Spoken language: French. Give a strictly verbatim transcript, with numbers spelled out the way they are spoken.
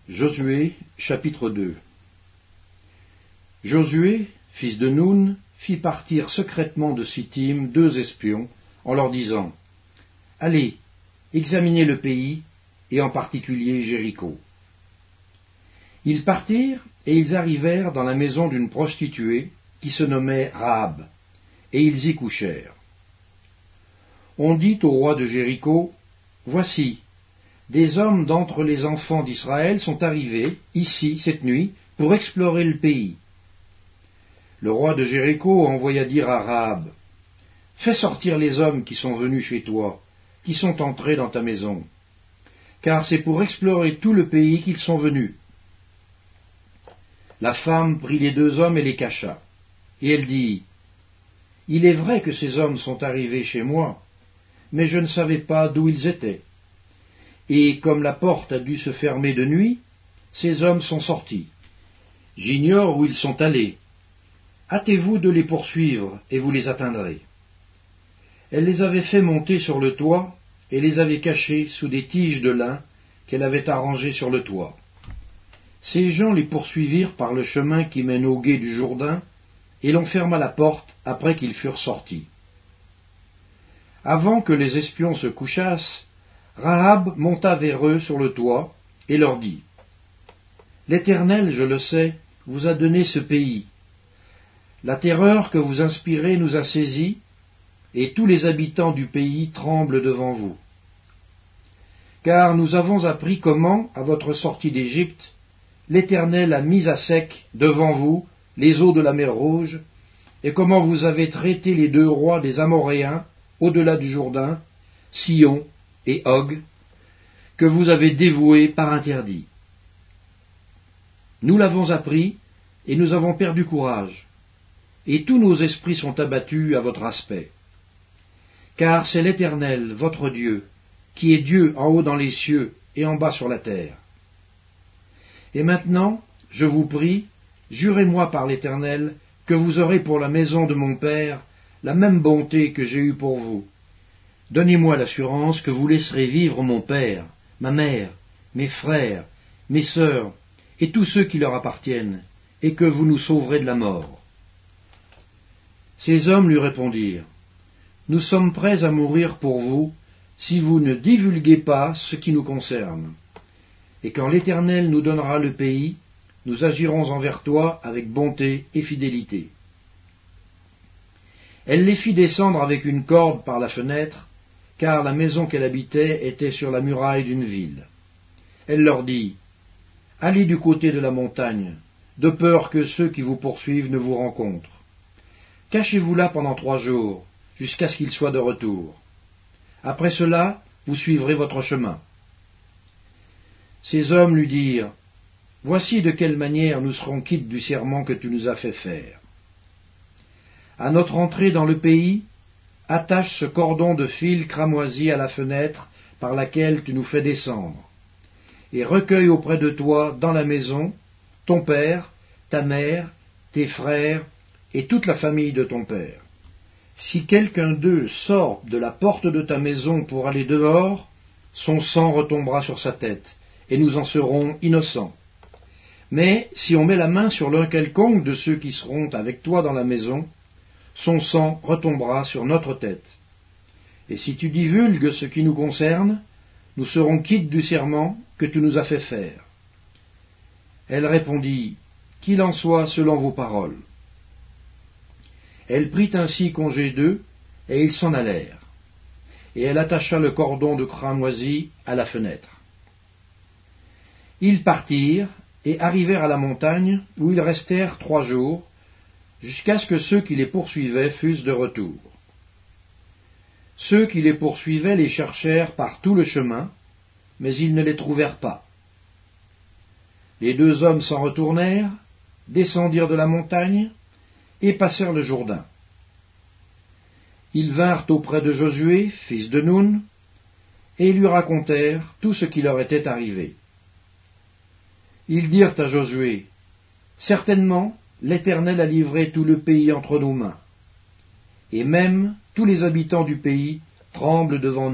Josué, chapitre deux. Josué, fils de Nun, fit partir secrètement de Sittim deux espions, en leur disant « Allez, examinez le pays, et en particulier Jéricho. » Ils partirent, et ils arrivèrent dans la maison d'une prostituée, qui se nommait Rahab, et ils y couchèrent. On dit au roi de Jéricho « Voici, des hommes d'entre les enfants d'Israël sont arrivés, ici, cette nuit, pour explorer le pays. » Le roi de Jéricho envoya dire à Rahab, « Fais sortir les hommes qui sont venus chez toi, qui sont entrés dans ta maison, car c'est pour explorer tout le pays qu'ils sont venus. » La femme prit les deux hommes et les cacha, et elle dit, « Il est vrai que ces hommes sont arrivés chez moi, mais je ne savais pas d'où ils étaient. Et comme la porte a dû se fermer de nuit, ces hommes sont sortis. J'ignore où ils sont allés. Hâtez-vous de les poursuivre, et vous les atteindrez. » Elle les avait fait monter sur le toit, et les avait cachés sous des tiges de lin qu'elle avait arrangées sur le toit. Ces gens les poursuivirent par le chemin qui mène au gué du Jourdain, et l'on ferma la porte après qu'ils furent sortis. Avant que les espions se couchassent, Rahab monta vers eux sur le toit, et leur dit, « L'Éternel, je le sais, vous a donné ce pays. La terreur que vous inspirez nous a saisis, et tous les habitants du pays tremblent devant vous. Car nous avons appris comment, à votre sortie d'Égypte, l'Éternel a mis à sec devant vous les eaux de la mer Rouge, et comment vous avez traité les deux rois des Amoréens, au-delà du Jourdain, Sihon et Og, que vous avez dévoués par interdit. Nous l'avons appris, et nous avons perdu courage, et tous nos esprits sont abattus à votre aspect. Car c'est l'Éternel, votre Dieu, qui est Dieu en haut dans les cieux et en bas sur la terre. Et maintenant, je vous prie, jurez-moi par l'Éternel, que vous aurez pour la maison de mon Père la même bonté que j'ai eue pour vous. Donnez-moi l'assurance que vous laisserez vivre mon père, ma mère, mes frères, mes sœurs, et tous ceux qui leur appartiennent, et que vous nous sauverez de la mort. » Ces hommes lui répondirent, « Nous sommes prêts à mourir pour vous, si vous ne divulguez pas ce qui nous concerne. Et quand l'Éternel nous donnera le pays, nous agirons envers toi avec bonté et fidélité. » Elle les fit descendre avec une corde par la fenêtre, car la maison qu'elle habitait était sur la muraille d'une ville. Elle leur dit, « Allez du côté de la montagne, de peur que ceux qui vous poursuivent ne vous rencontrent. Cachez-vous là pendant trois jours, jusqu'à ce qu'ils soient de retour. Après cela, vous suivrez votre chemin. » Ces hommes lui dirent, « Voici de quelle manière nous serons quittes du serment que tu nous as fait faire. À notre entrée dans le pays, attache ce cordon de fil cramoisi à la fenêtre par laquelle tu nous fais descendre, et recueille auprès de toi, dans la maison, ton père, ta mère, tes frères, et toute la famille de ton père. Si quelqu'un d'eux sort de la porte de ta maison pour aller dehors, son sang retombera sur sa tête, et nous en serons innocents. Mais si on met la main sur l'un quelconque de ceux qui seront avec toi dans la maison, son sang retombera sur notre tête. Et si tu divulgues ce qui nous concerne, nous serons quittes du serment que tu nous as fait faire. » Elle répondit, « Qu'il en soit selon vos paroles. » Elle prit ainsi congé d'eux, et ils s'en allèrent. Et elle attacha le cordon de cramoisi à la fenêtre. Ils partirent, et arrivèrent à la montagne, où ils restèrent trois jours, jusqu'à ce que ceux qui les poursuivaient fussent de retour. Ceux qui les poursuivaient les cherchèrent par tout le chemin, mais ils ne les trouvèrent pas. Les deux hommes s'en retournèrent, descendirent de la montagne, et passèrent le Jourdain. Ils vinrent auprès de Josué, fils de Nun, et lui racontèrent tout ce qui leur était arrivé. Ils dirent à Josué, « Certainement, l'Éternel a livré tout le pays entre nos mains, et même tous les habitants du pays tremblent devant nous. »